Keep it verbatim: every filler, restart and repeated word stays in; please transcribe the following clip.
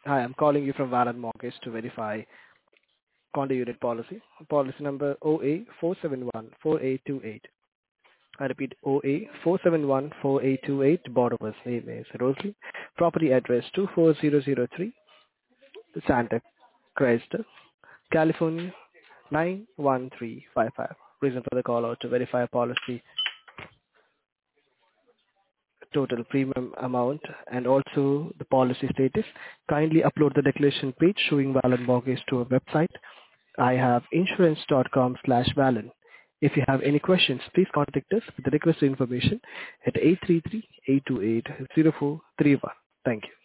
Hi, I'm calling you from Valid Mortgage to verify condo unit policy. Policy number O A four seven one four eight two eight. I repeat, O A four seven one four eight two eight. Borrower's name is Rosalie. Property address two four zero zero three, Santa Cresta, California nine one three five five. Reason for the call out to verify policy total premium amount and also the policy status. Kindly upload the declaration page showing Valid Mortgage to our website. I have insurance.com slash Valen. If you have any questions, please contact us with the requested information at eight three three, eight two eight, zero four three one. Thank you.